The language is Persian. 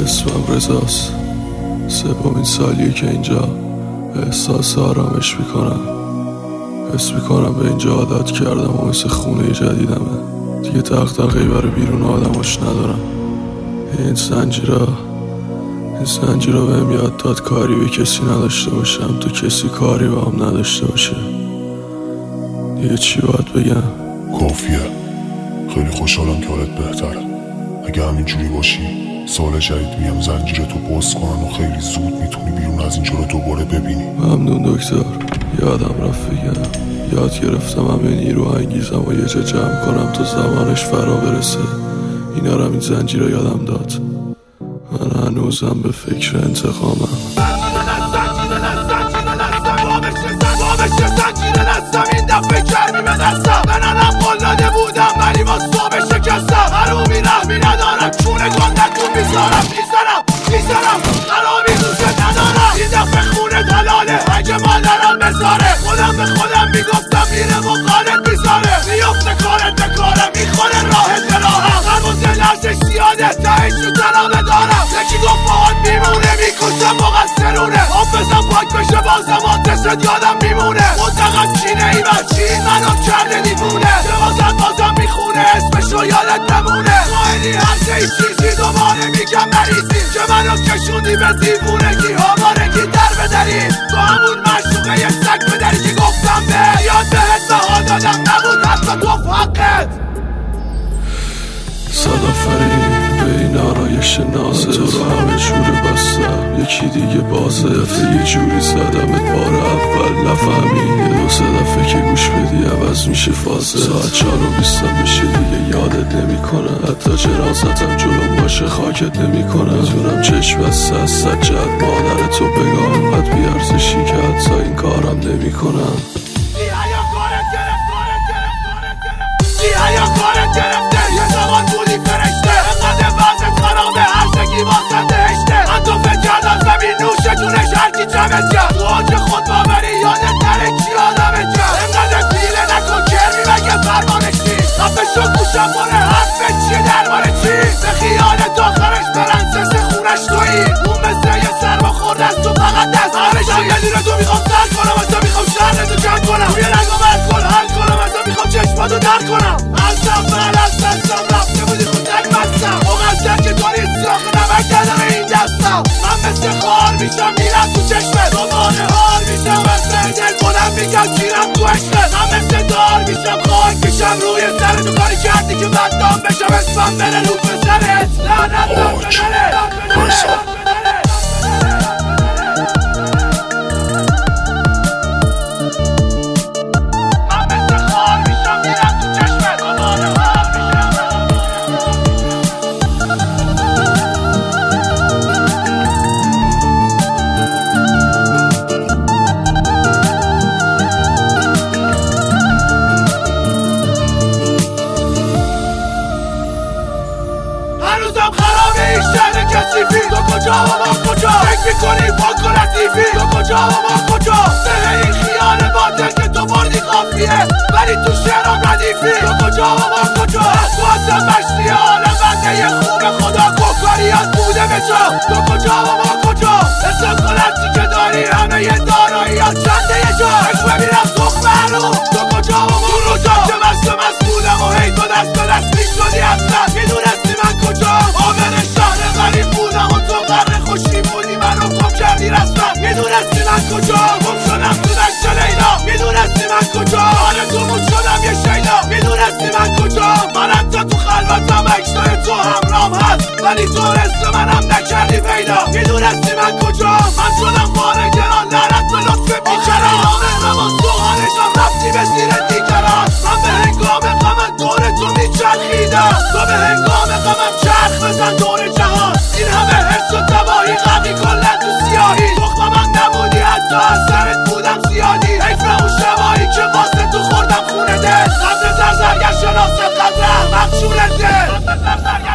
اسمم رضاست. سومین سالیه که اینجا احساس آرامش میکنم. حس میکنم به اینجا عادت کردم و مثل خونه جدیدمه. دیگه دغدغه‌ای برای بیرون آدماش ندارم. این زنجیرا بهم یاد داد کاری به کسی نداشته باشم تو کسی کاری با هم نداشته باشه. دیگه چی باید بگم؟ کافیه. خیلی خوشحالم که حالت بهتره. اگه همینجوری باشی سال جدید میام زنجیرتو باز کنن و خیلی زود میتونی بیرون از اینجا رو دوباره ببینی. ممنون دکتر. یادم رفت بگم، یاد گرفتم همه نیرو انگیزم و یه جا جمع کنم تا زمانش فرا برسه. اینا رو این زنجیرا یادم داد. من هنوزم به فکر انتقامم. این دفعه کرمی به دستم منم قلاده بودم ولی با صابه شکستم. حرومی رحمی ندارم چونه گندتون میذارم حرامی دوست ندارم. این دفعه خونه دلاله اگه مادرم بذاره خودم به خودم میگفتم میره مقالت میذاره. میافته کارت به کارم میخوره راحت به راهم. هنوز لرزش زیاده تهش رو تنامه دارم. یکی گفت باهات میمونه میکشم مقصرونه. حافظم پاک بشه بازم آتشت یادم میمونه. منتقد چینه ای بچی منو کرده دیوونه. بازم میخونه اسمشو یادت نمونه. قائلی هر ای چیزی دوباره میگم مریضی که منو کشوندی به دیوونگی آوارگی در بدری. با همون معشوقه یه سگ بدری که گفتم به یاد بهت بها دادم نبود حتی تو حقت. صدافرین به این آرایش نازه تو رو همه جوره بستم. یکی دیگه بازه یه جوری زدمت بار اول نفهمی. یه دو سه دفعه که گوش بدی عوض میشه فازه. ساعت 4:20 بشه دیگه یادت نمیکنم. حتی جنازتم جلوم باشه خاکت نمیکنم. میتونم چشم بسته از سجاد مادرتو بگم قد بیارزشی که حتی این کارم نمیکنم. کارت گرفته یه زمان بودی فرشته. انقدر وضعت خرابه هر شکی واسه دهشته. من تو فکر کردم زمین نوشه جونش هرکی جمعت کرد. تو آج خود باوری یادت نره کی آدمت کرد. انقدر پیله نکن کرمی مگه فرمانش نیست. خفه شد گوشم مونه حرفت چیه درباره چی. به خیالت آخرش برنسس خونش تویی. اون مثل یه سرما خورده از تو فقط دست آرشی. یه دیره تو میخوام سر کنم از تو میخوام شهرتو جمع کنم. یه رنگ و مرد کن حل کنم از تو میخوام چشماتو در کنم. از دستم رفته بودی خودک بستم. مقدر که داری سراخ نمک ندارم این دستم. من مثل خار میشم میرم تو چشمه. دوباره حال میشم مثل دل بودم میگم گیرم تو عشقه. من مثل دار میشم خاک میشم روی سر تو کاری کردی که بدنام بشم اسمم بره رو به سرت. لعنتم بنره تو کجا و ما کجا فکر میکنی پاک و لطیفی. تو کجا و ما کجا سه این خیال باطل که تو بردی قافیه ولی تو شعرم ردیفی. تو کجا و ما کجا تو اصلا مشتی عالم بنده یه خوب خدا کوکاریات بوده به جا. تو کجا و ما کجا اسم کلتی که داری همه یه داراییات چنده یه جا. اش ببینم تخم هرو. تو کجا و ما کجا که مست بودم و هی تو دست به دست میشدی اصلا. میدونستی من کجا آمن شهر غریب بودم و تو قرن خوشی بودی منو گم کردی رسما. میدونستی من کجا گم شدم تو دشت لیلا. میدونستی من کجا حال تو بود شدم یه شیدا. میدونستی من کجا من حتی تو خلوتم عکسای تو همرام هست ولی تو رسم منم نکردی پیدا. میدونستی من کجا من شدم بار گران لعنت به لطف بیچرا. مهربان سوهانشم رفتی به زیر دیگران. من به هنگام غمت دور تو میچرخیدم. تو به هنگام غمم چرخ بزن دور جهان. این همه حس و تباهی غمی کلن تو سیاهی. تخم من نبودی حتی از سرت بودم زیادی. حیف اون شبایی که واسه تو خوردم خونه دل. قبل زرزرگر شناست قدر احمق شورت دل.